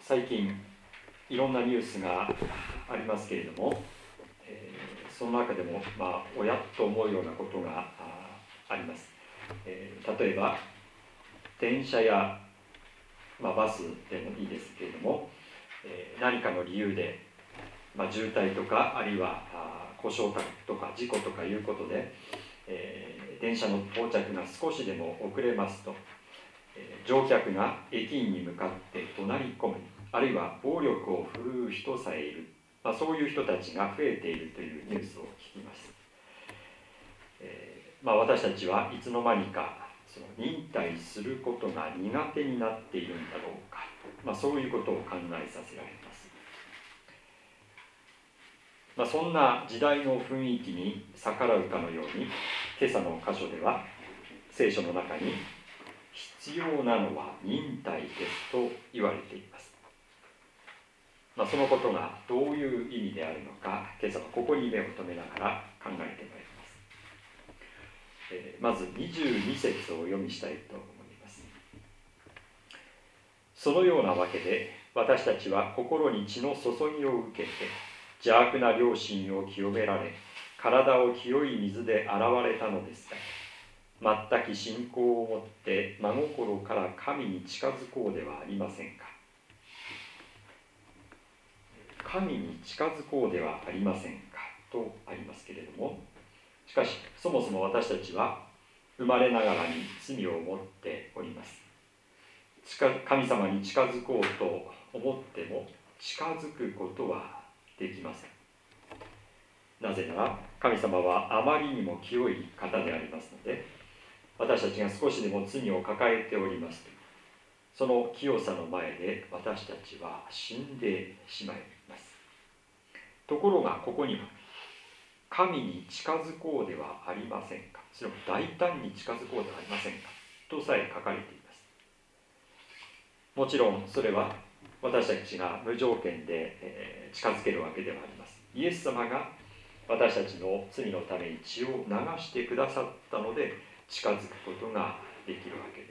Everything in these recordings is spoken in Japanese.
最近いろんなニュースがありますけれども、その中でも、おやっと思うようなことがあります。例えば電車や、バスでもいいですけれども、何かの理由で、渋滞とかあるいは故障とか事故とかいうことで、電車の到着が少しでも遅れますと、乗客が駅員に向かって怒鳴り込む、あるいは暴力を振るう人さえいる、そういう人たちが増えているというニュースを聞きます。私たちはいつの間にかその忍耐することが苦手になっているんだろうか、そういうことを考えさせられます。そんな時代の雰囲気に逆らうかのように、今朝の箇所では聖書の中に必要なのは忍耐ですと言われています。そのことがどういう意味であるのか、今朝はここに目を留めながら考えてまいります。まず22節をお読みしたいと思います。そのようなわけで私たちは心に血の注ぎを受けて邪悪な良心を清められ、体を清い水で洗われたのですが、全く信仰を持って真心から神に近づこうではありませんか。神に近づこうではありませんかとありますけれども、しかしそもそも私たちは生まれながらに罪を持っております。神様に近づこうと思っても近づくことはできません。なぜなら神様はあまりにも清い方でありますので、私たちが少しでも罪を抱えておりますと、その清さの前で私たちは死んでしまいます。ところがここには神に近づこうではありませんか、それも大胆に近づこうではありませんかとさえ書かれています。もちろんそれは私たちが無条件で近づけるわけではあります。イエス様が私たちの罪のために血を流してくださったので近づくことができるわけです。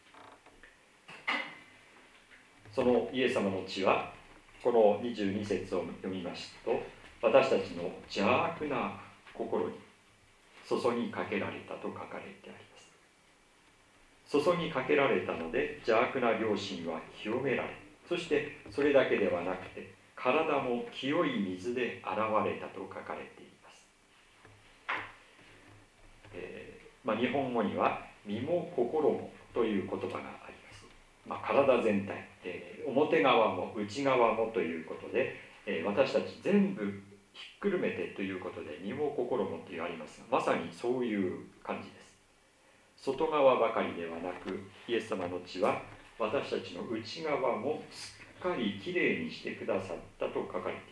そのイエス様の血はこの22節を読みますと、私たちの邪悪な心に注ぎかけられたと書かれてあります。注ぎかけられたので邪悪な良心は清められ、そしてそれだけではなくて体も清い水で洗われたと書かれています。日本語には身も心もという言葉があります。体全体、表側も内側もということで、私たち全部ひっくるめてということで身も心もというありますが、まさにそういう感じです。外側ばかりではなく、イエス様の血は私たちの内側もすっかりきれいにしてくださったと書かれている。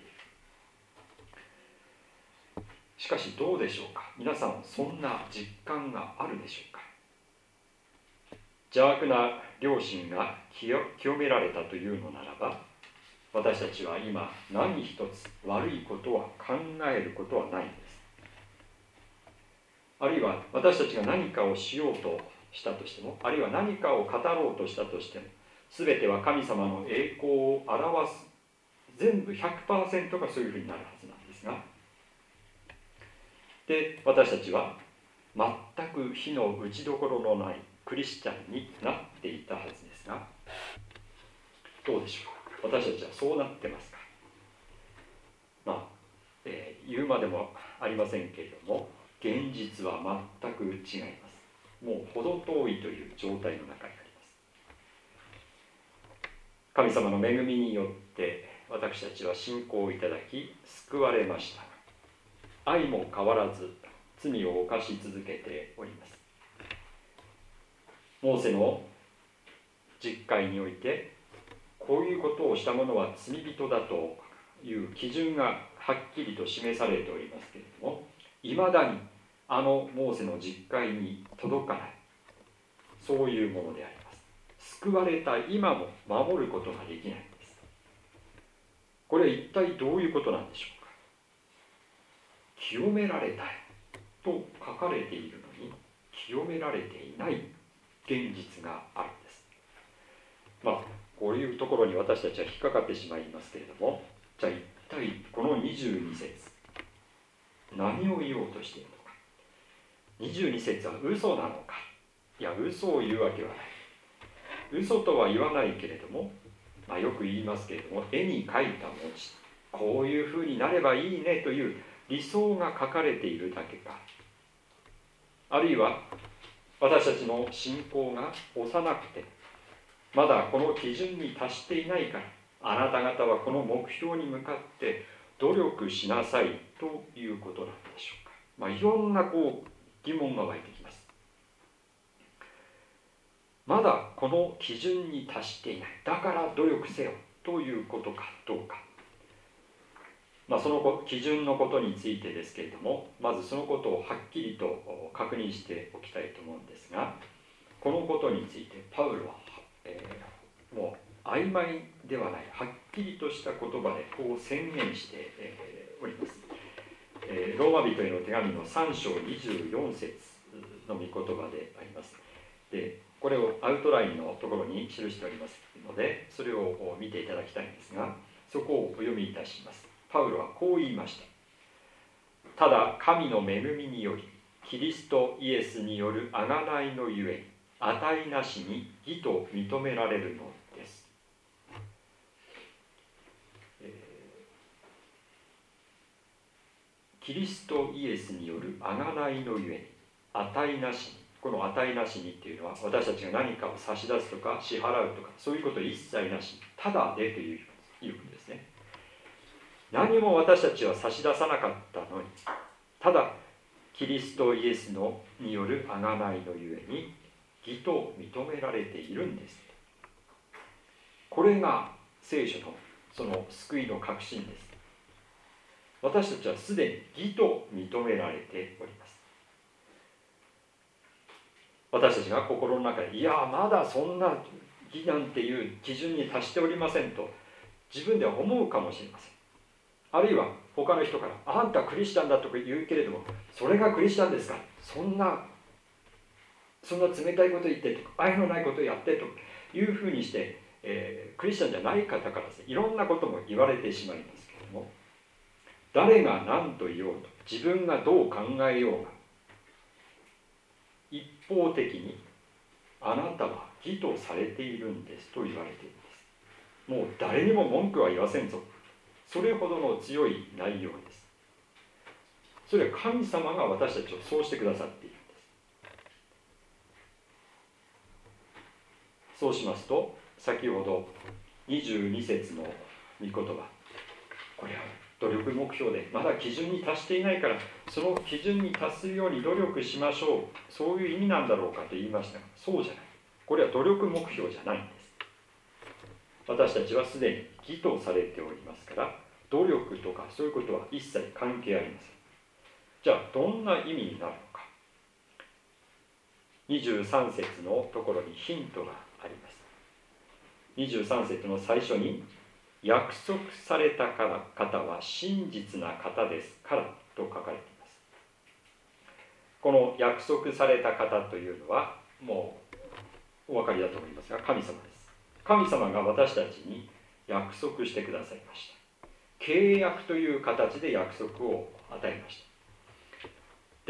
しかしどうでしょうか。皆さんはそんな実感があるでしょうか。邪悪な良心が清められたというのならば、私たちは今何一つ悪いことは考えることはないんです。あるいは私たちが何かをしようとしたとしても、あるいは何かを語ろうとしたとしても、全ては神様の栄光を表す、全部 100% がそういうふうになるはずなんですが、で私たちは全く火の打ちどころのないクリスチャンになっていたはずですが、どうでしょうか。私たちはそうなってますか。言うまでもありませんけれども、現実は全く違います。もう程遠いという状態の中にあります。神様の恵みによって私たちは信仰をいただき救われました。愛も変わらず罪を犯し続けております。モーセの実会において、こういうことをした者は罪人だという基準がはっきりと示されておりますけれども、いまだにあのモーセの実会に届かない、そういうものであります。救われた今も守ることができないんです。これは一体どういうことなんでしょうか。清められたいと書かれているのに清められていない現実があるんです。 こういうところに私たちは引っかかってしまいますけれども、じゃあ一体この22節何を言おうとしているのか。22節は嘘なのか。いや、嘘を言うわけはない。嘘とは言わないけれども、よく言いますけれども、絵に描いた文字、こういうふうになればいいねという理想が書かれているだけか、あるいは私たちの信仰が幼くてまだこの基準に達していないから、あなた方はこの目標に向かって努力しなさいということなんでしょうか。いろんな疑問が湧いてきます。まだこの基準に達していない、だから努力せよということかどうか。その基準のことについてですけれども、まずそのことをはっきりと確認しておきたいと思うんですが、このことについてパウロは、もう曖昧ではない、はっきりとした言葉でこう宣言して、おります。ローマ人への手紙の3章24節の御言葉であります。で、これをアウトラインのところに記しておりますので、それを見ていただきたいんですが、そこをお読みいたします。パウロはこう言いました。ただ神の恵みによりキリストイエスによる贖いのゆえに値なしに義と認められるのです。キリストイエスによる贖いのゆえに値なしに、この値なしにっていうのは、私たちが何かを差し出すとか支払うとかそういうこと一切なし、ただでということですね。何も私たちは差し出さなかったのに、ただキリストイエスによる贖いのゆえに義と認められているんです。これが聖書のその救いの確信です。私たちはすでに義と認められております。私たちが心の中で、いやまだそんな義なんていう基準に達しておりませんと自分では思うかもしれません。あるいは他の人から、あんたクリスチャンだとか言うけれども、それがクリスチャンですか、そんな冷たいこと言ってとか愛のないことをやってというふうにして、クリスチャンじゃない方からですね、いろんなことも言われてしまいますけれども、誰が何と言おうと、自分がどう考えようが、一方的にあなたは義とされているんですと言われているんです。もう誰にも文句は言わせんぞ、それほどの強い内容です。それは神様が私たちをそうしてくださっているんです。そうしますと、先ほど22節の御言葉、これは努力目標でまだ基準に達していないから、その基準に達するように努力しましょう、そういう意味なんだろうかと言いましたが、そうじゃない。これは努力目標じゃないんです。私たちはすでに義とされておりますから、努力とかそういうことは一切関係ありません。じゃあどんな意味になるのか。23節のところにヒントがあります。23節の最初に、約束された方は真実な方ですからと書かれています。この約束された方というのはもうお分かりだと思いますが、神様です。神様が私たちに約束してくださいました。契約という形で約束を与えました。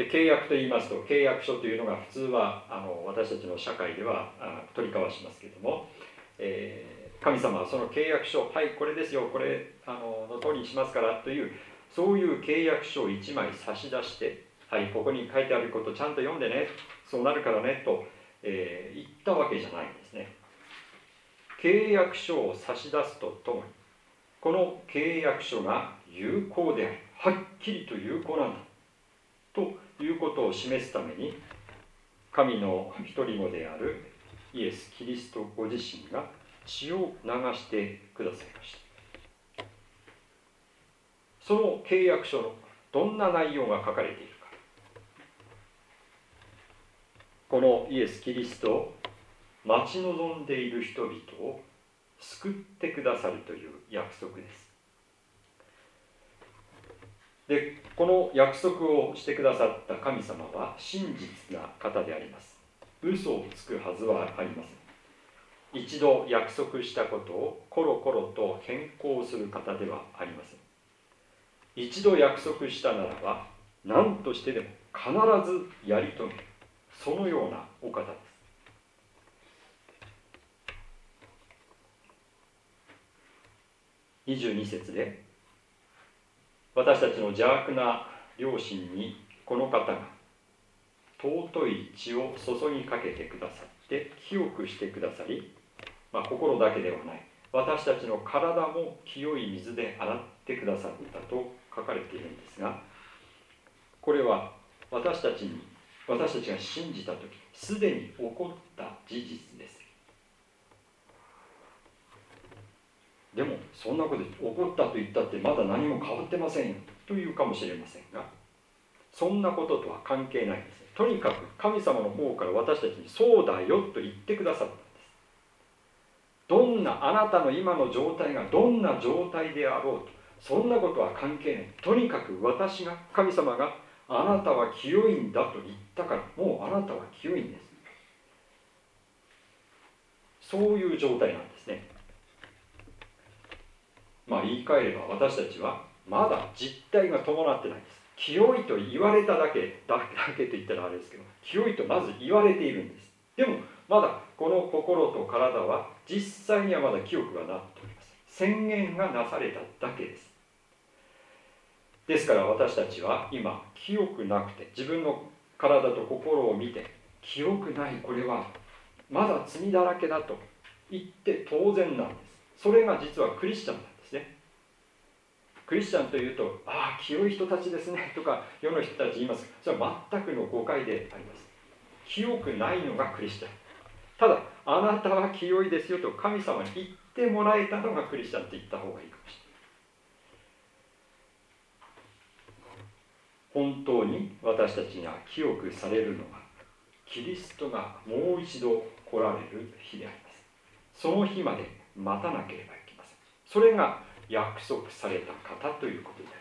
で、契約と言いますと、契約書というのが普通は私たちの社会では取り交わしますけれども、神様はその契約書、はい、これですよ、これの通りにしますからという、そういう契約書を1枚差し出して、はい、ここに書いてあることをちゃんと読んでね、そうなるからねと、言ったわけじゃないんですね。契約書を差し出すとともに、この契約書が有効である、はっきりと有効なんだということを示すために、神の一人子であるイエス・キリストご自身が血を流してくださいました。その契約書のどんな内容が書かれているか、このイエス・キリストを待ち望んでいる人々を救ってくださるという約束です。で、この約束をしてくださった神様は真実な方であります。嘘をつくはずはありません。 一度約束したことをコロコロと変更する方ではありません。一度約束したならば何としてでも必ずやり遂げる、そのようなお方です。22節で、私たちの邪悪な良心にこの方が尊い血を注ぎかけてくださって清くしてくださり、心だけではない私たちの体も清い水で洗ってくださったと書かれているんですが、これは私たちが信じた時すでに起こった事実です。でもそんなこと起こったと言ったってまだ何も変わってませんよというかもしれませんが、そんなこととは関係ないんです。とにかく神様の方から私たちにそうだよと言ってくださったんです。どんなあなたの今の状態がどんな状態であろうと、そんなことは関係ない。とにかく神様があなたは清いんだと言ったから、もうあなたは清いんです。そういう状態なんですね。言い換えれば私たちはまだ実態が伴ってないんです。清いと言われただけと言ったらあれですけど、清いとまず言われているんです。でもまだこの心と体は実際にはまだ清くはなっております。宣言がなされただけです。ですから私たちは今清くなくて、自分の体と心を見て清くない、これはまだ罪だらけだと言って当然なんです。それが実はクリスチャンなんですね。クリスチャンというと、清い人たちですねとか世の人たち言います。それは全くの誤解であります。清くないのがクリスチャン。ただあなたは清いですよと神様に言ってもらえたのがクリスチャンと言った方がいいかもしれない。本当に私たちが清くされるのはキリストがもう一度来られる日であります。その日まで待たなければいけません。それが約束された方ということであ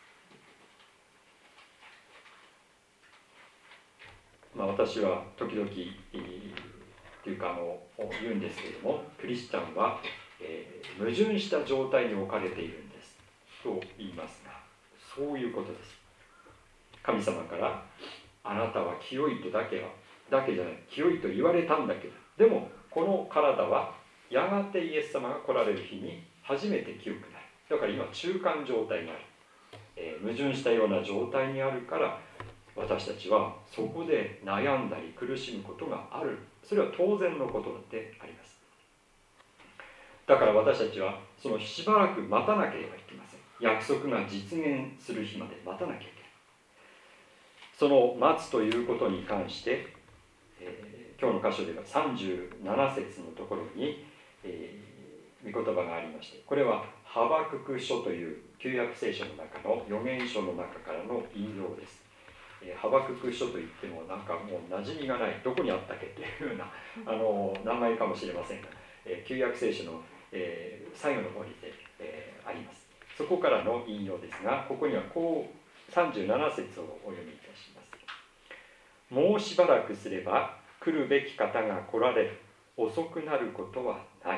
ります。私は時々というか言うんですけれども、クリスチャンは、矛盾した状態に置かれているんですと言いますが、そういうことです。神様からあなたは清いとだけじゃない、清いと言われたんだけど、でもこの体はやがてイエス様が来られる日に初めて清くなる。だから今中間状態にある、矛盾したような状態にあるから、私たちはそこで悩んだり苦しむことがある。それは当然のことであります。だから私たちはそのしばらく待たなければいけません。約束が実現する日まで待たなきゃいけない。その待つということに関して、今日の箇所では37節のところに、御言葉がありまして、これはハバクク書という旧約聖書の中の預言書の中からの引用です。ハバクク書といってもなんかもう馴染みがない、どこにあったっけというような名前かもしれませんが、旧約聖書の、最後の方にて、あります。そこからの引用ですが、ここにはこう37節をお読みいたします。もうしばらくすれば来るべき方が来られる。遅くなることはない。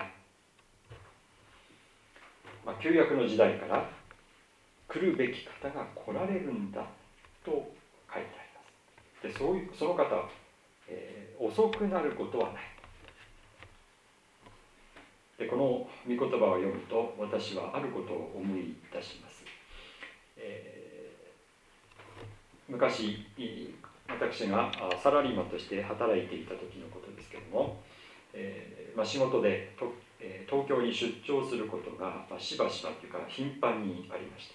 旧約の時代から来るべき方が来られるんだと書いてあります。で、その方は、遅くなることはない。で、この御言葉を読むと私はあることを思い出します。昔私がサラリーマンとして働いていた時のことですけれども、仕事で東京に出張することがしばしばというか頻繁にありました。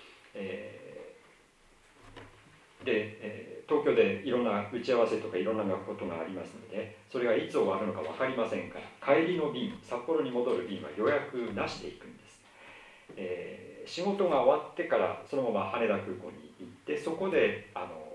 で、東京でいろんな打ち合わせとかいろんなことがありますので、それがいつ終わるのか分かりませんから、帰りの便、札幌に戻る便は予約なしで行くんです。仕事が終わってからそのまま羽田空港に行って、そこで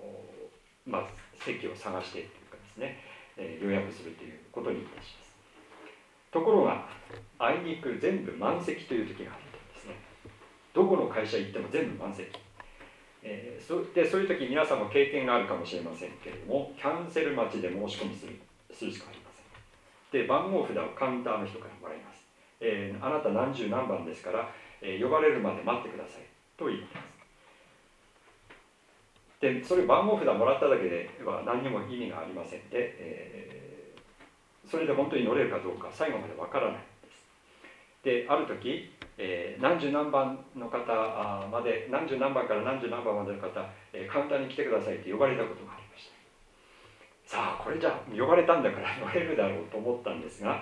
席を探してというかですね、予約するということにいたします。ところがあいにく全部満席という時があったんですね。どこの会社行っても全部満席。そういう時皆さんも経験があるかもしれませんけれども、キャンセル待ちで申し込みするしかありません。 で番号札をカウンターの人からもらいます。あなた何十何番ですから、呼ばれるまで待ってくださいと言います。でそれ番号札もらっただけでは何にも意味がありませんで、それで本当に乗れるかどうか最後までわからないんです。である時、何十何番の方まで、何十何番から何十何番までの方、カウンターに来てくださいって呼ばれたことがありました。さあこれじゃ呼ばれたんだから乗れるだろうと思ったんですが、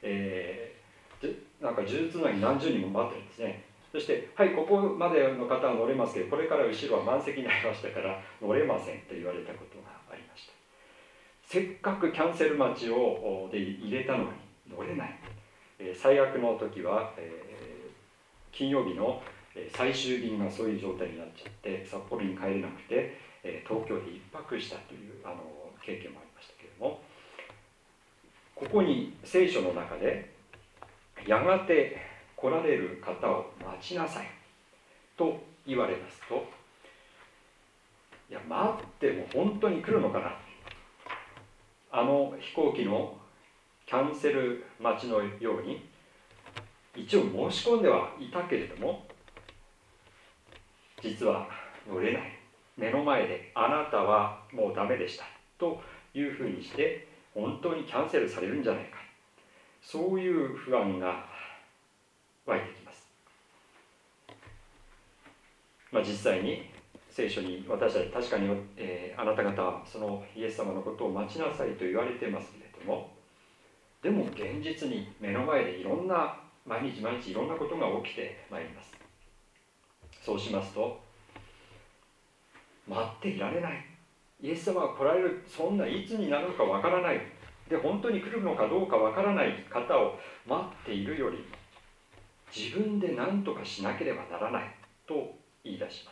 なんか数珠つなぎ何十人も待ってるんですね。そして「はい、ここまでの方は乗れますけど、これから後ろは満席になりましたから乗れません」と言われたことがありました。せっかくキャンセル待ちをで入れたのに乗れない。最悪の時は、金曜日の最終便がそういう状態になっちゃって札幌に帰れなくて、東京で一泊したという経験もありましたけれども、ここに聖書の中でやがて来られる方を待ちなさいと言われますと、いや待っても本当に来るのかな、飛行機のキャンセル待ちのように一応申し込んではいたけれども、実は乗れない、目の前であなたはもうダメでしたというふうにして本当にキャンセルされるんじゃないか、そういう不安が湧いてきます。実際に聖書に私たち確かに、あなた方はそのイエス様のことを待ちなさいと言われてますけれども、でも現実に目の前でいろんな毎日毎日いろんなことが起きてまいります。そうしますと待っていられない、イエス様が来られる、そんないつになるのかわからない、で本当に来るのかどうかわからない方を待っているより自分で何とかしなければならないと言い出します。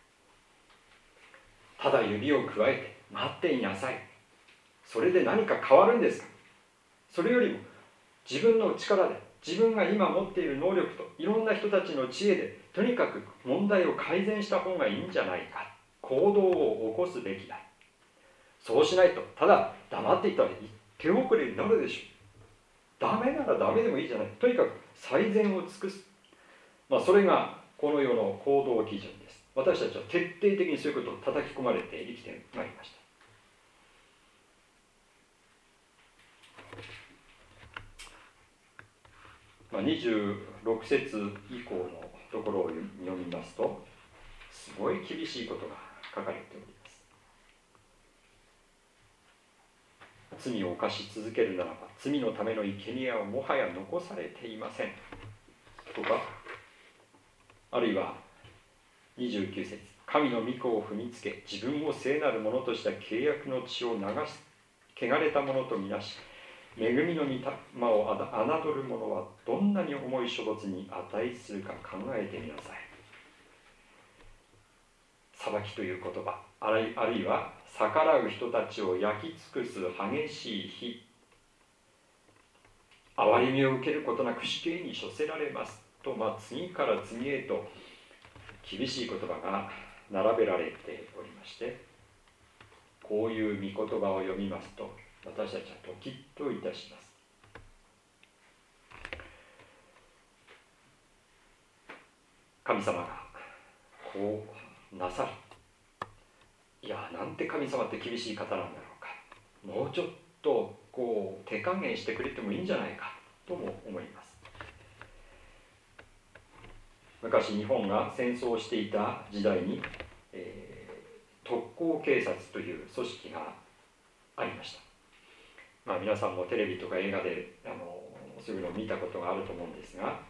ただ指をくわえて待っていなさい、それで何か変わるんですか。それよりも自分の力で、自分が今持っている能力といろんな人たちの知恵でとにかく問題を改善した方がいいんじゃないか、行動を起こすべきだ。そうしないとただ黙っていたら手遅れになるでしょう。ダメならダメでもいいじゃない、とにかく最善を尽くす、それがこの世の行動基準です。私たちは徹底的にそういうことを叩き込まれて生きてまいりました。26節以降のところを読みますと、すごい厳しいことが書かれております。罪を犯し続けるならば罪のための生贄はもはや残されていませんとか、あるいは29節、神の御子を踏みつけ自分を聖なるものとした契約の血を流す汚れたものとみなし、恵みの御霊を侮る者はどんなに重い処罰に値するか考えてみなさい。裁きという言葉、あるいは逆らう人たちを焼き尽くす激しい火、憐れみを受けることなく死刑に処せられますと、次から次へと厳しい言葉が並べられておりまして、こういう御言葉を読みますと私たちはドキッといたします。神様がこうなさる、いやなんて神様って厳しい方なんだろうか、もうちょっとこう手加減してくれてもいいんじゃないかとも思います。昔日本が戦争をしていた時代に、特攻警察という組織がありました。皆さんもテレビとか映画でそういうのを見たことがあると思うんですが、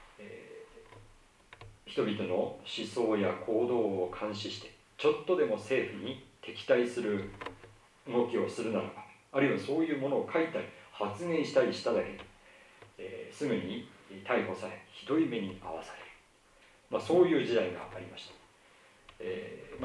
人々の思想や行動を監視してちょっとでも政府に敵対する動きをするならば、あるいはそういうものを書いたり発言したりしただけで、すぐに逮捕されひどい目に遭わされる、そういう時代がありました。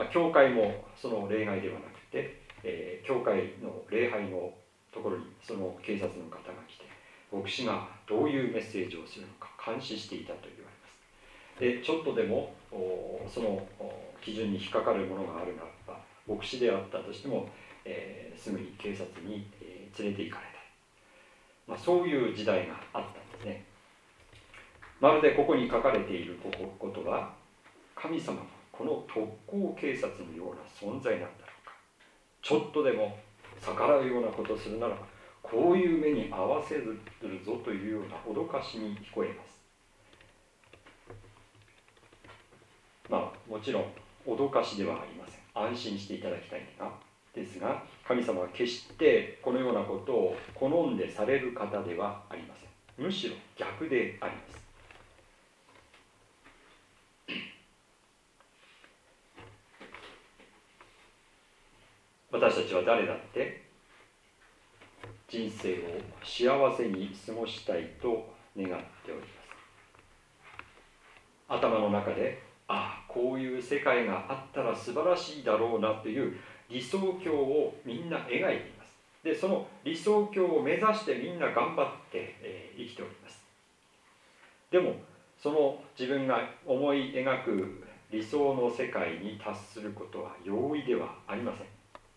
教会もその例外ではなくて、教会の礼拝のところにその警察の方が来て牧師がどういうメッセージをするのか監視していたと言われます。でちょっとでもその基準に引っかかるものがあるならば、牧師であったとしても、すぐに警察に連れて行かれそういう時代があったんですね。まるでここに書かれていることは、神様がこの特攻警察のような存在なんだろうか。ちょっとでも逆らうようなことをするならば、こういう目に遭わせるぞというような脅かしに聞こえます。もちろん脅かしではありません。安心していただきたいですが、神様は決してこのようなことを好んでされる方ではありません。むしろ逆であります。私たちは誰だって人生を幸せに過ごしたいと願っております。頭の中で、こういう世界があったら素晴らしいだろうなという理想郷をみんな描いています。で、その理想郷を目指してみんな頑張って、生きております。でもその自分が思い描く理想の世界に達することは容易ではありません。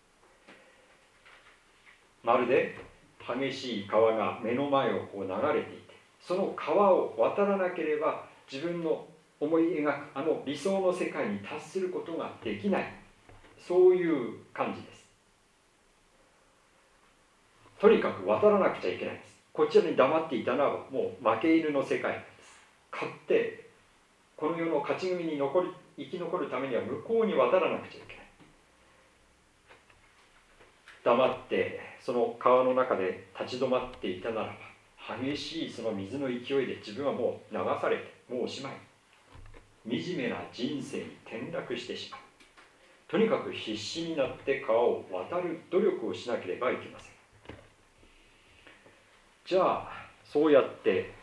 まるで激しい川が目の前を流れていて、その川を渡らなければ自分の思い描くあの理想の世界に達することができない、そういう感じです。とにかく渡らなくちゃいけないんです。こちらに黙っていたのはもう負け犬の世界なんです。勝ってこの世の勝ち組に生き残るためには向こうに渡らなくちゃいけない。黙ってその川の中で立ち止まっていたならば、激しいその水の勢いで自分はもう流されてもうおしまい、惨めな人生に転落してしまう。とにかく必死になって川を渡る努力をしなければいけません。じゃあそうやって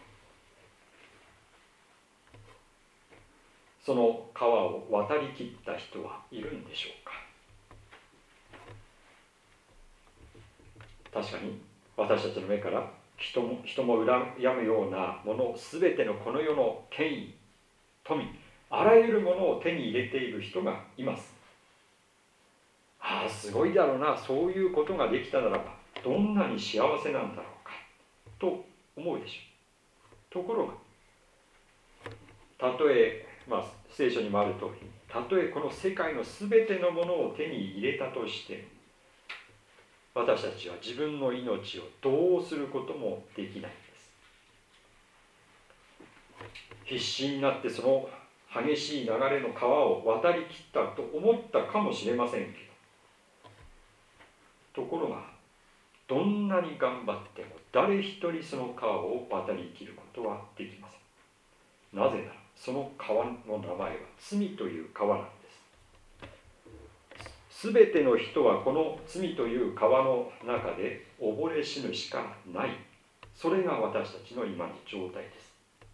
その川を渡りきった人はいるんでしょうか。確かに私たちの目から人も恨むようなもの、すべてのこの世の権威、富、あらゆるものを手に入れている人がいます。すごいだろうな、そういうことができたならばどんなに幸せなんだろうかと思うでしょう。ところがたとえ、聖書にもある通りに、たとえこの世界のすべてのものを手に入れたとして私たちは自分の命をどうすることもできないんです。必死になってその激しい流れの川を渡りきったと思ったかもしれませんけど、ところがどんなに頑張っても誰一人その川を渡りきることはできません。なぜならその川の名前は罪という川なんです。すべての人はこの罪という川の中で溺れ死ぬしかない。それが私たちの今の状態です。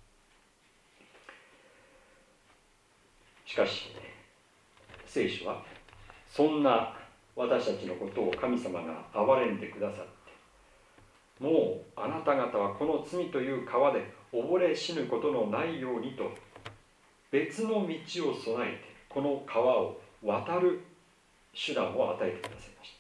しかし聖書はそんな私たちのことを神様が憐れんでくださって、もうあなた方はこの罪という川で溺れ死ぬことのないようにと別の道を備えてこの川を渡る手段を与えてくださいました。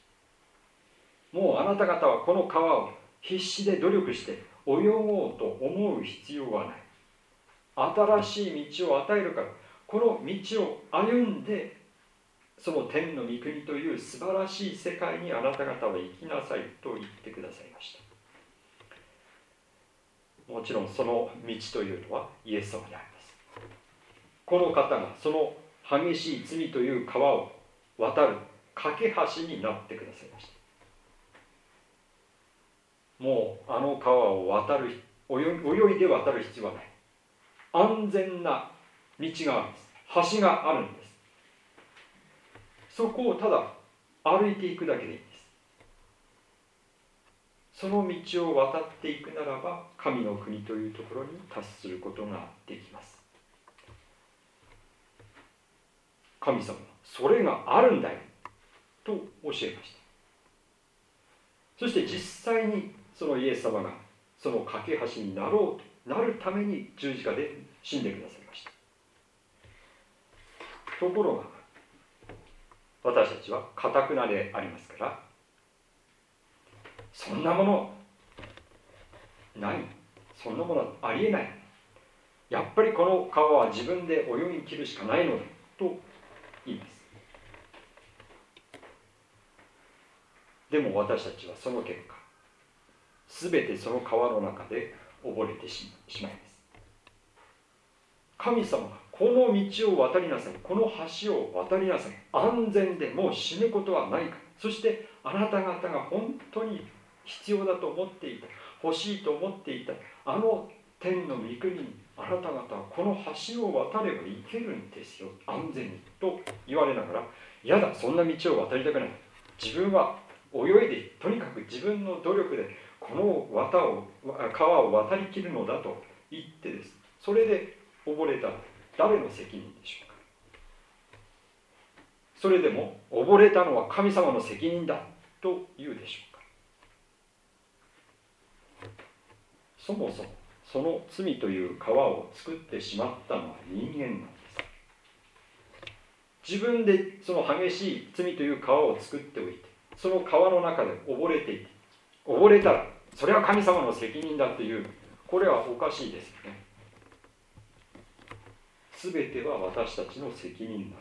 もうあなた方はこの川を必死で努力して泳ごうと思う必要はない。新しい道を与えるから、この道を歩んでその天の御国という素晴らしい世界にあなた方は生きなさいと言ってくださいました。もちろんその道というのはイエス様であります。この方がその激しい罪という川を渡る架け橋になってくださいました。もうあの川を泳いで渡る必要はない。安全な道があるんです。橋があるんです。そこをただ歩いていくだけでいいんです。その道を渡っていくならば神の国というところに達することができます。神様はそれがあるんだよと教えました。そして実際にそのイエス様がその架け橋になろうとなるために十字架で死んでくださいました。ところが私たちは頑なでありますから、そんなものない。そんなものはありえない。やっぱりこの川は自分で泳ぎ切るしかないのだと言います。でも私たちはその結果、すべてその川の中で溺れてしまいます。神様がこの道を渡りなさい、この橋を渡りなさい、安全でもう死ぬことはないか、そしてあなた方が本当に必要だと思っていた、欲しいと思っていたあの天の御国にあなた方はこの橋を渡れば行けるんですよ、安全にと言われながら、やだ、そんな道を渡りたくない、自分は泳いでとにかく自分の努力でこの川を渡りきるのだと言ってです、それで溺れたら誰の責任でしょうか。それでも溺れたのは神様の責任だと言うでしょうか。そもそもその罪という川を作ってしまったのは人間なんです。自分でその激しい罪という川を作っておいて、その川の中で溺れていて、溺れたらそれは神様の責任だという、これはおかしいですよね。すべては私たちの責任なんです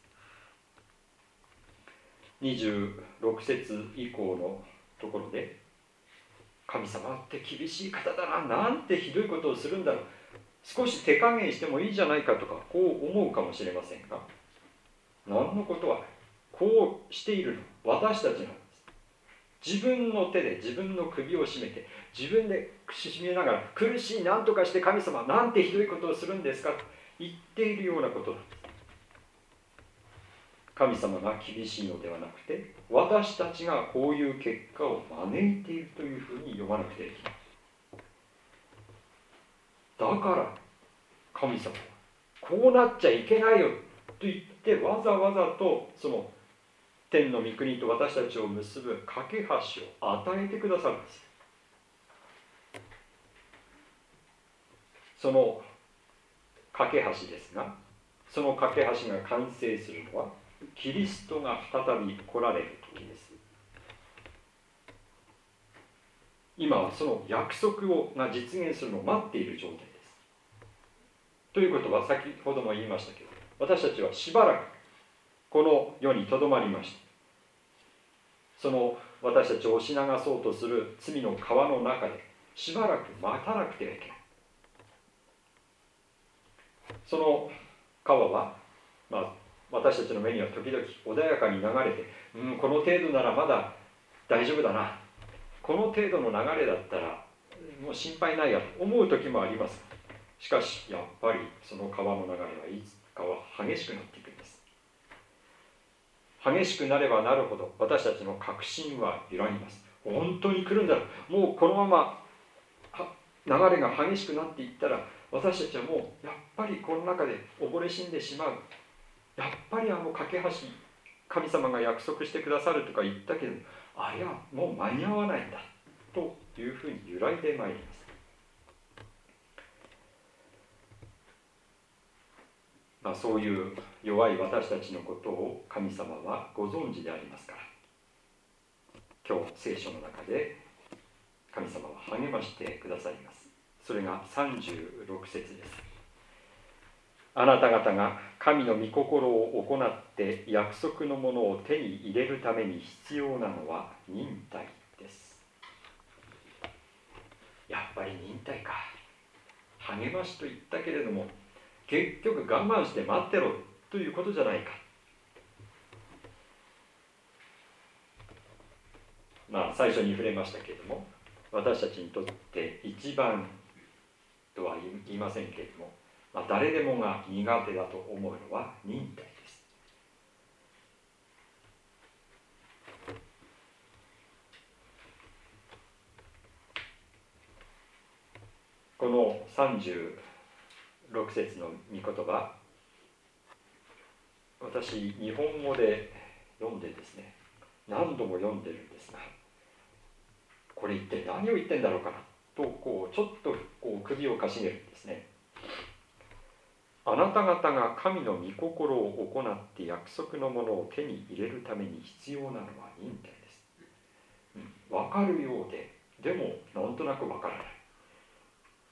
。26節以降のところで、神様って厳しい方だな、なんてひどいことをするんだろう、少し手加減してもいいじゃないかとかこう思うかもしれませんが、何のことはない。こうしているのは私たちなんです。自分の手で自分の首を絞めて、自分で絞めながら、苦しい、なんとかして神様なんてひどいことをするんですかと言っているようなことなんです。神様が厳しいのではなくて、私たちがこういう結果を招いているというふうに読まなくてはいけない。だから神様はこうなっちゃいけないよと言って、わざわざとその天の御国と私たちを結ぶ架け橋を与えてくださるんです。その架け橋ですが、その架け橋が完成するのはキリストが再び来られる時です。今はその約束が実現するのを待っている状態です。ということは、先ほども言いましたけど、私たちはしばらくこの世にとどまりました。その私たちを押し流そうとする罪の川の中でしばらく待たなくてはいけない。その川は、私たちの目には時々穏やかに流れて、この程度ならまだ大丈夫だな、この程度の流れだったらもう心配ないやと思う時もあります。しかしやっぱりその川の流れはいつかは激しくなっていくんです。激しくなればなるほど私たちの確信は揺らぎます。本当に来るんだろう、もうこのまま流れが激しくなっていったら、私たちはもうやっぱりこの中で溺れ死んでしまう、やっぱり架け橋神様が約束してくださるとか言ったけど、あれはもう間に合わないんだというふうに揺らいでまいります。そういう弱い私たちのことを神様はご存知でありますから、今日聖書の中で神様は励ましてくださいます。それが36節です。あなた方が神の御心を行って約束のものを手に入れるために必要なのは忍耐です。やっぱり忍耐か、励ましと言ったけれども結局我慢して待ってろということじゃないか。最初に触れましたけれども、私たちにとって一番とは言いませんけれども、誰でもが苦手だと思うのは忍耐です。この36節の御言葉、私日本語で読んでですね、何度も読んでるんですが、これ一体何を言ってんだろうかなとちょっと首をかしげるんですね。あなた方が神の御心を行って約束のものを手に入れるために必要なのは忍耐です。わかるようで、でもなんとなくわからない。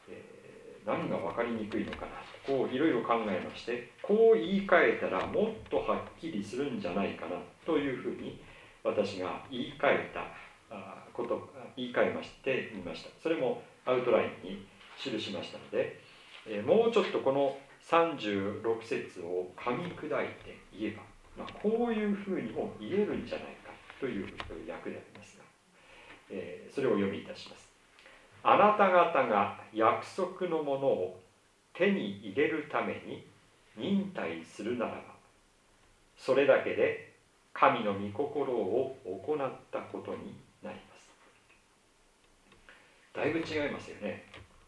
何が分かりにくいのかなとこういろいろ考えまして、こう言い換えたらもっとはっきりするんじゃないかなというふうに私が言い換えましてみました。それもアウトラインに記しましたので、もうちょっとこの36節を噛み砕いて言えば、こういうふうにも言えるんじゃないかという訳でありますが、それをお読みいたします。あなた方が約束のものを手に入れるために忍耐するならば、それだけで神の御心を行ったことになります。だいぶ違いますよね。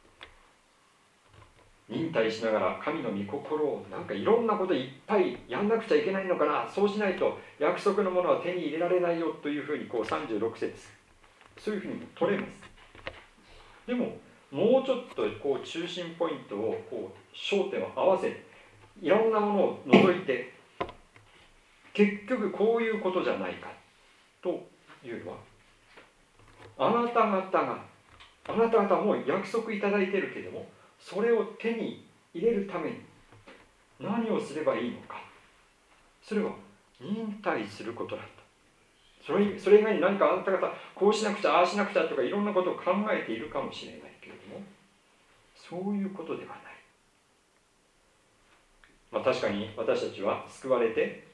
忍耐しながら神の御心をなんかいろんなこといっぱいやんなくちゃいけないのかな、そうしないと約束のものは手に入れられないよというふうに36節そういうふうにも取れます。でももうちょっと中心ポイントを焦点を合わせていろんなものを除いて、結局こういうことじゃないかというのは、あなた方はもう約束いただいているけれども、それを手に入れるために何をすればいいのか、それは忍耐することだった。それ以外に何かあなた方こうしなくちゃああしなくちゃとかいろんなことを考えているかもしれないけれども、そういうことではない。確かに私たちは救われて、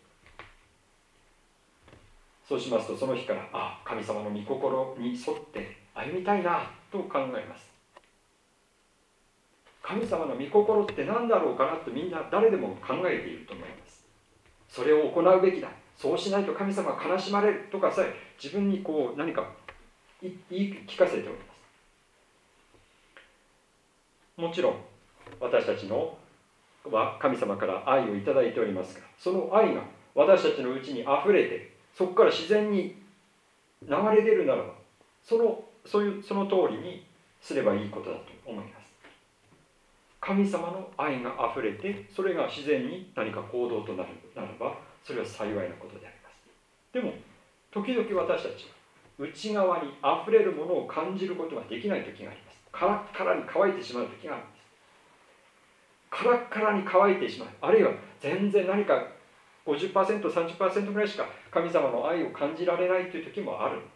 そうしますとその日から神様の御心に沿って歩みたいなと考えます。神様の御心って何だろうかなとみんな誰でも考えていると思います。それを行うべきだ、そうしないと神様は悲しまれるとかさえ自分に何か言い聞かせております。もちろん私たちのは神様から愛をいただいておりますが、その愛が私たちのうちにあふれて、そこから自然に流れ出るならば、その通りにすればいいことだと思います。神様の愛があふれて、それが自然に何か行動となるならば、それは幸いなことであります。でも時々私たちは内側にあふれるものを感じることができない時があります。カラッカラに乾いてしまう時があるんです。カラッカラに乾いてしまう、あるいは全然何か 50%、30% ぐらいしか神様の愛を感じられないという時もあるんです。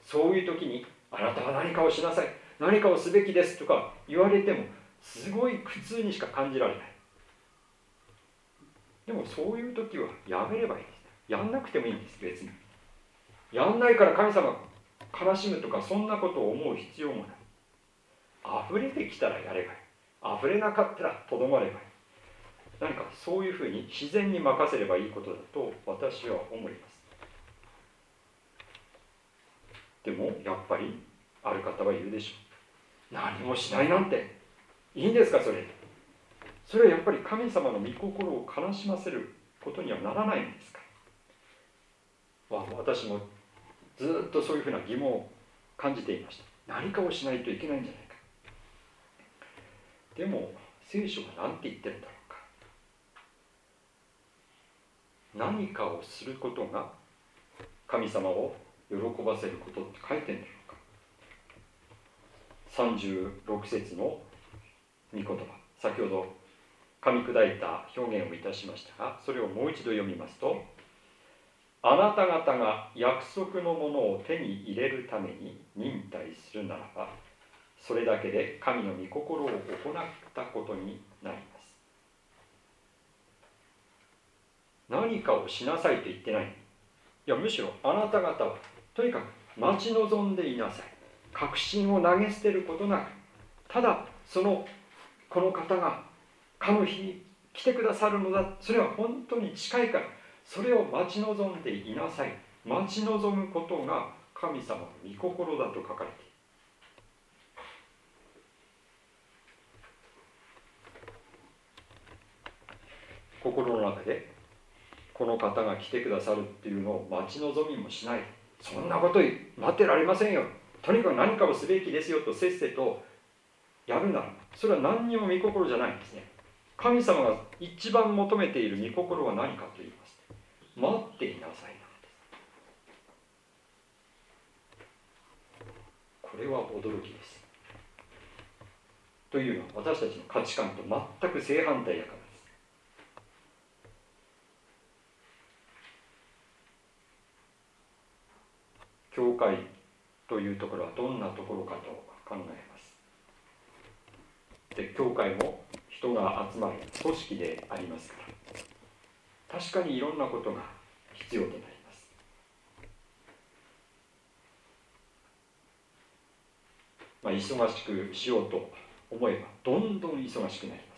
そういう時にあなたは何かをしなさい、何かをすべきですとか言われてもすごい苦痛にしか感じられない。でもそういう時はやめればいいんです。やんなくてもいいんです。別にやんないから神様悲しむとかそんなことを思う必要もない。溢れてきたらやればいい、溢れなかったらとどまればいい。何かそういうふうに自然に任せればいいことだと私は思います。でもやっぱりある方は言うでしょう。何もしないなんていいんですか、それはやっぱり神様の御心を悲しませることにはならないんですか。私もずっとそういうふうな疑問を感じていました。何かをしないといけないんじゃないか。でも聖書が何て言ってるんだろうか。何かをすることが神様を喜ばせることって書いてるんだろうか。36節の御言葉、先ほど噛み砕いた表現をいたしましたが、それをもう一度読みますと、あなた方が約束のものを手に入れるために忍耐するならば、それだけで神の御心を行ったことになります。何かをしなさいと言ってない。いや、むしろあなた方はとにかく待ち望んでいなさい。確信を投げ捨てることなく、ただこの方がかの日に来てくださるのだ、それは本当に近いから、それを待ち望んでいなさい。待ち望むことが神様の御心だと書かれている。心の中でこの方が来てくださるっていうのを待ち望みもしない。そんなこと待ってられませんよ、とにかく何かをすべきですよとせっせとやるなら、それは何にも御心じゃないんですね。神様が一番求めている御心は何かと言いますと、待っていなさいなんです。これは驚きです。 というのは私たちの価値観と全く正反対だからです。教会というところはどんなところかと考えます。で、教会も人が集まる組織でありますから、確かにいろんなことが必要となります。忙しくしようと思えばどんどん忙しくなります。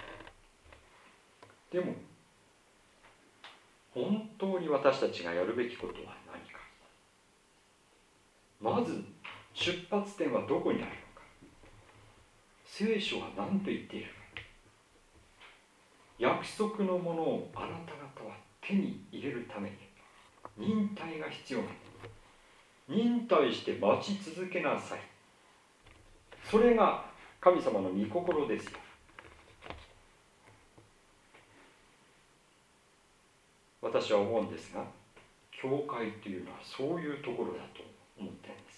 でも本当に私たちがやるべきことは何か。まず出発点はどこにあるのか。聖書は何と言っているか。約束のものをあなた方は手に入れるために忍耐が必要なの。忍耐して待ち続けなさい。それが神様の御心ですよ。私は思うんですが、教会というのはそういうところだと思っています。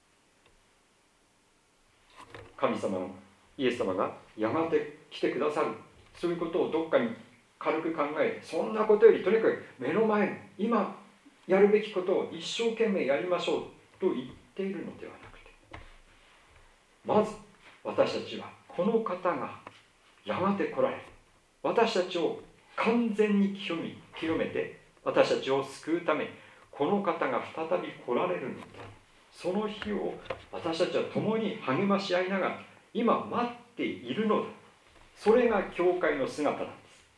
神様のイエス様がやがて来てくださる、そういうことをどっかに軽く考えて、そんなことよりとにかく目の前の今やるべきことを一生懸命やりましょうと言っているのではなくて、まず私たちはこの方がやがて来られる、私たちを完全に清めて私たちを救うためにこの方が再び来られるのだ。その日を私たちは共に励まし合いながら今待っているのだ。それが教会の姿なんです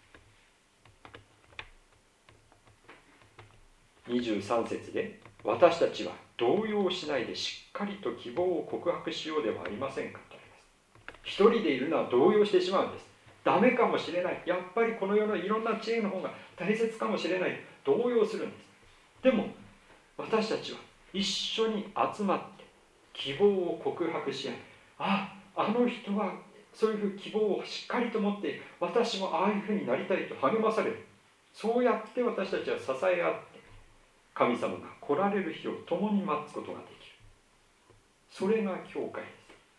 。23節で、私たちは動揺しないでしっかりと希望を告白しようではありませんかとあります。一人でいるのは動揺してしまうんです。ダメかもしれない、やっぱりこの世のいろんな知恵の方が大切かもしれない、動揺するんです。でも私たちは一緒に集まって希望を告白し合い、あの人はそういう希望をしっかりと持って、私もああいうふうになりたいと励まされる。そうやって私たちは支え合って神様が来られる日を共に待つことができる。それが教会です。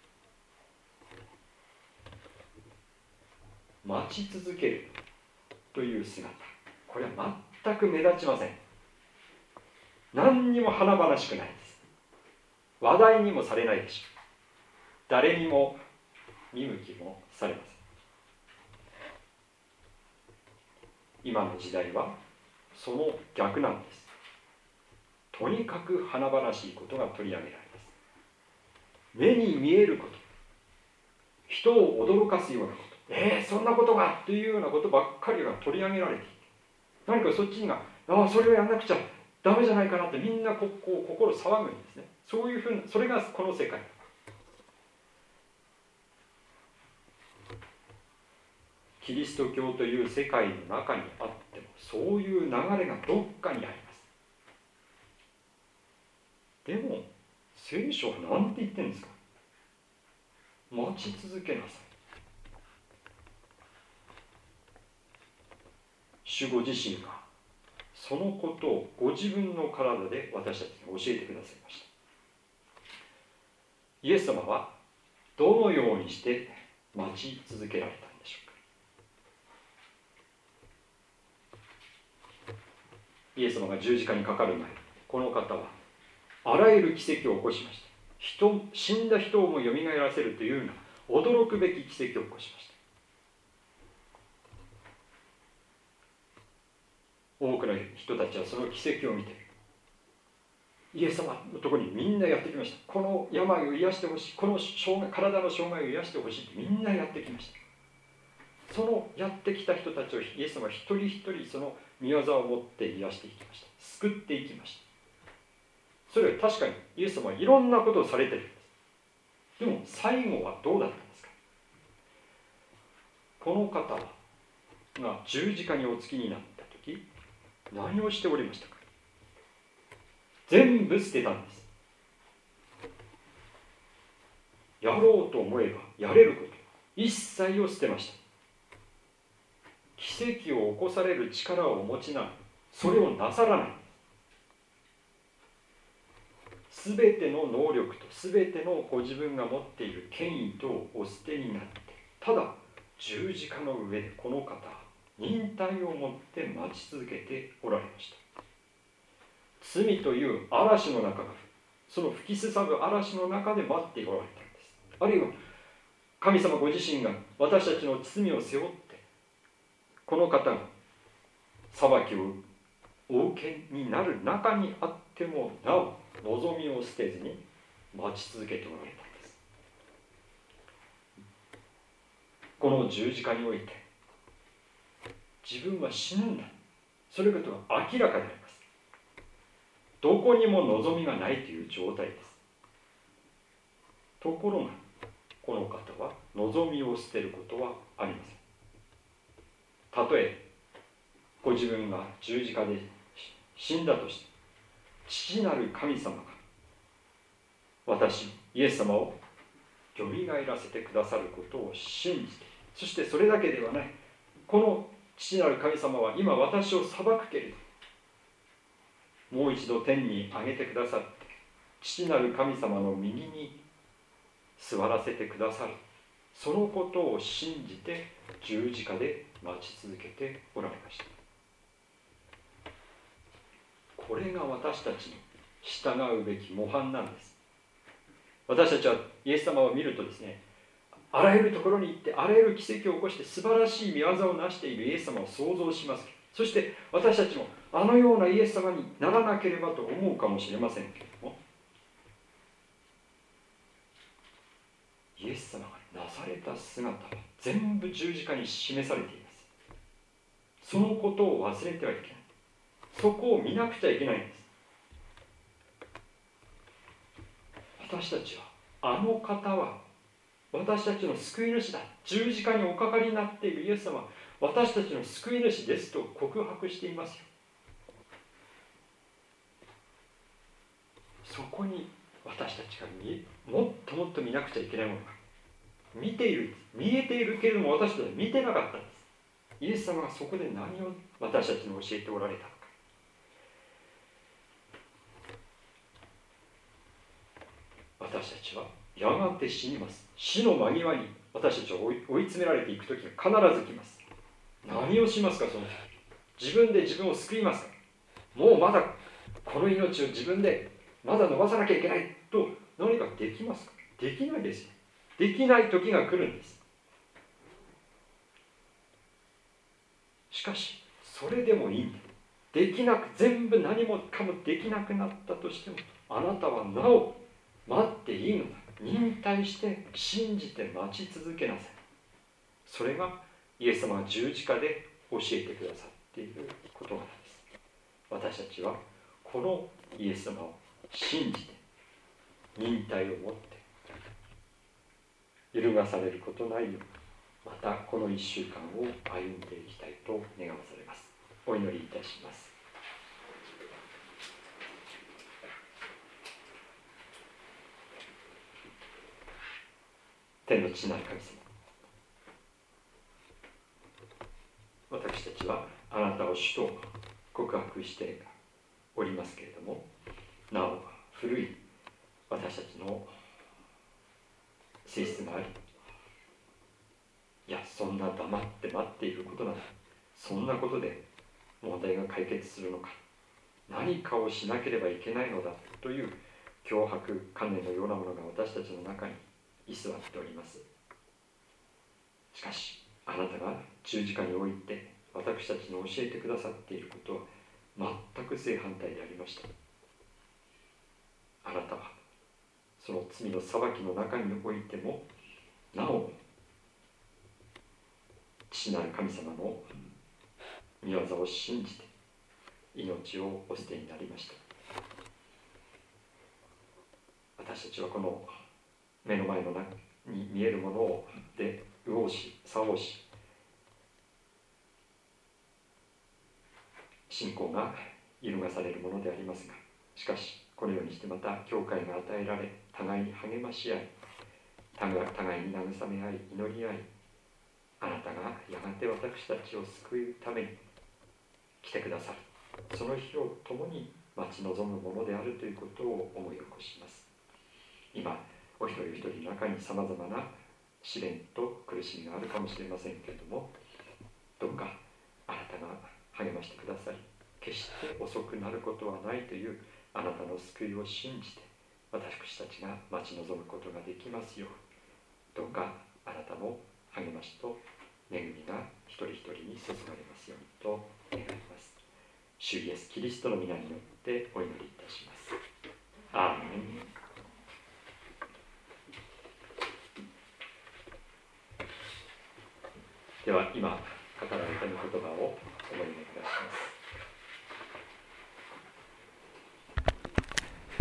待ち続けるという姿、これは全く目立ちません。何にも華々しくないです。話題にもされないでしょう。誰にも見向きもされません。今の時代はその逆なんです。とにかく華々しいことが取り上げられます。目に見えること、人を驚かすようなこと、そんなことがというようなことばっかりが取り上げられていて、何かそっちにがそれをやんなくちゃダメじゃないかなってみんな心騒ぐんですね。そういうふうな、それがこの世界。キリスト教という世界の中にあってもそういう流れがどっかにあります。でも聖書は何て言ってるんですか。待ち続けなさい。主ご自身がそのことをご自分の体で私たちに教えてくださいました。イエス様はどのようにして待ち続けられたんでしょうか。イエス様が十字架にかかる前、この方はあらゆる奇跡を起こしました。死んだ人をもよみがえらせるというような驚くべき奇跡を起こしました。多くの人たちはその奇跡を見て、イエス様のところにみんなやってきました。この病を癒してほしい、この体の障害を癒してほしいってみんなやってきました。そのやってきた人たちをイエス様は一人一人その御業を持って癒していきました。救っていきました。それは確かにイエス様はいろんなことをされているんです。でも最後はどうだったんですか。この方が十字架におつきになった時、何をしておりましたか。全部捨てたんです。やろうと思えばやれること一切を捨てました。奇跡を起こされる力をお持ちなのにそれをなさらない。 全ての能力と全てのご自分が持っている権威とお捨てになって、ただ十字架の上でこの方は忍耐をもって待ち続けておられました。罪という嵐の中が、その吹きすさぶ嵐の中で待っておられたんです。あるいは神様ご自身が私たちの罪を背負って、この方が裁きをお受けになる中にあってもなお望みを捨てずに待ち続けておられたんです。この十字架において自分は死ぬんだ、それことが明らかであります。どこにも望みがないという状態です。ところがこの方は望みを捨てることはありません。たとえご自分が十字架で死んだとして、父なる神様が私イエス様をよみがえらせてくださることを信じて、そしてそれだけではない、この父なる神様は今私を裁くけれどもう一度天に上げてくださって、父なる神様の右に座らせてくださる、そのことを信じて十字架で待ち続けておられました。これが私たちの従うべき模範なんです。私たちはイエス様を見るとですね、あらゆるところに行ってあらゆる奇跡を起こして素晴らしい見業を成しているイエス様を想像します。そして私たちもあのようなイエス様にならなければと思うかもしれませんけれども、イエス様がなされた姿は全部十字架に示されています。そのことを忘れてはいけない。そこを見なくちゃいけないんです。私たちはあの方は私たちの救い主だ、十字架におかかりになっているイエス様は私たちの救い主ですと告白していますよ。そこに私たちがもっともっと見なくちゃいけないものが見えているけれども、私たちは見てなかったんです。イエス様がそこで何を私たちに教えておられたのか。私たちはやがて死にます。死の間際に私たちは追い詰められていく時が必ず来ます。何をしますか、その時。自分で自分を救いますか。もうまだこの命を自分でまだ伸ばさなきゃいけないと何かできますか。できないですよ。できない時が来るんです。しかしそれでもいいんだ。できなく、全部何もかもできなくなったとしても、あなたはなお待っていいのだ。忍耐して信じて待ち続けなさい。それがイエス様が十字架で教えてくださっていることなんです。私たちはこのイエス様を信じて忍耐を持って揺るがされることないように、またこの1週間を歩んでいきたいと願わされます。お祈りいたします。天の父なる神様、私たちはあなたを主と告白しておりますけれども、なお古い私たちの性質があり、いや、そんな黙って待っていることなど、そんなことで問題が解決するのか、何かをしなければいけないのだという脅迫観念のようなものが私たちの中に居座っております。しかしあなたが十字架において私たちに教えてくださっていることは全く正反対でありました。あなたはその罪の裁きの中においてもなお父なる神様の御業を信じて命をお捨てになりました。私たちはこの目の前の中に見えるもので右往し左往し、信仰が揺るがされるものでありますが、しかしこのようにしてまた教会が与えられ、互いに励まし合い、互いに慰め合い、祈り合い、あなたがやがて私たちを救うために来てくださる、その日を共に待ち望むものであるということを思い起こします。今お一人一人の中にさまざまな試練と苦しみがあるかもしれませんけれども、どうかあなたが励ましてくださり、決して遅くなることはないというあなたの救いを信じて私たちが待ち望むことができますよう、どうかあなたの励ましと恵みが一人一人に注がれますようにと願います。主イエスキリストの皆によってお祈りいたします。アーメン。では今語られた御言葉をお読みいたします。